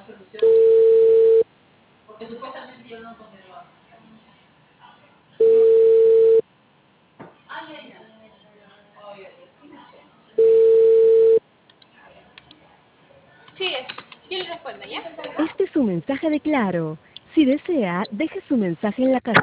Sí, yo le respondo, ¿ya? Este es un mensaje de Claro. Si desea, deje su mensaje en la casilla.